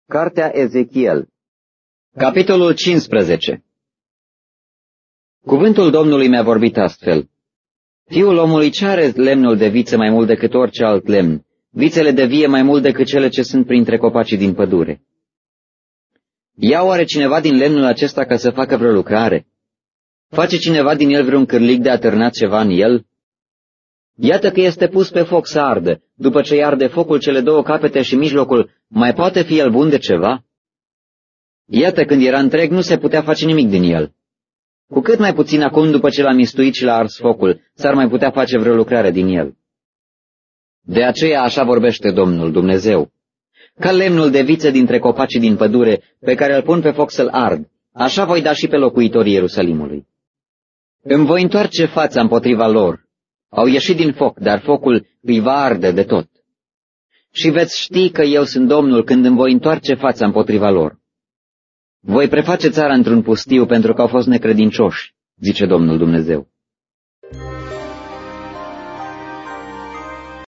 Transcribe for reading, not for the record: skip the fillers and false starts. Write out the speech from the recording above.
Cartea Ezechiel, capitolul 15. Cuvântul Domnului mi-a vorbit astfel. Fiul omului, ce are lemnul de viță mai mult decât orice alt lemn, vițele de vie mai mult decât cele ce sunt printre copacii din pădure? Ia oare cineva din lemnul acesta ca să facă vreo lucrare? Face cineva din el vreun cârlig de atârnat ceva în el? Iată că este pus pe foc să ardă. După ce arde focul, cele două capete și mijlocul, mai poate fi el bun de ceva? Iată, când era întreg, nu se putea face nimic din el. Cu cât mai puțin acum, după ce l-a mistuit și l-a ars focul, s-ar mai putea face vreo lucrare din el. De aceea așa vorbește Domnul Dumnezeu. Ca lemnul de viță dintre copacii din pădure, pe care îl pun pe foc să-l ard, așa voi da și pe locuitorii Ierusalimului. Îmi voi întoarce fața împotriva lor. Au ieșit din foc, dar focul îi va arde de tot. Și veți ști că eu sunt Domnul când îmi voi întoarce fața împotriva lor. Voi preface țara într-un pustiu pentru că au fost necredincioși, zice Domnul Dumnezeu.